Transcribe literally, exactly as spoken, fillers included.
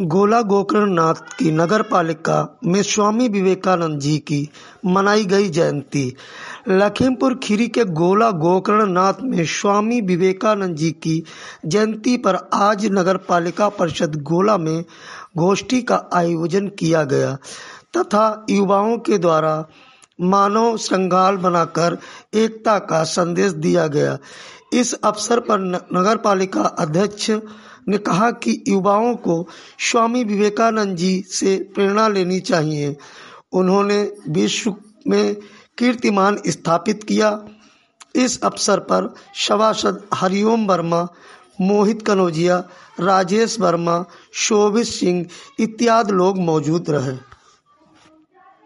गोला गोकर्णनाथ की नगर पालिका में स्वामी विवेकानंद जी की मनाई गई जयंती। लखीमपुर खीरी के गोला गोकर्णनाथ में स्वामी विवेकानंद जी की जयंती पर आज नगर पालिका परिषद गोला में गोष्ठी का आयोजन किया गया तथा युवाओं के द्वारा मानव श्रृंगार बनाकर एकता का संदेश दिया गया। इस अवसर पर नगर पालिका अध्यक्ष ने कहा कि युवाओं को स्वामी विवेकानंद जी से प्रेरणा लेनी चाहिए। उन्होंने विश्व में कीर्तिमान स्थापित किया। इस अवसर पर सभासद हरिओम वर्मा, मोहित कनौजिया, राजेश वर्मा, शोभित सिंह इत्यादि लोग मौजूद रहे।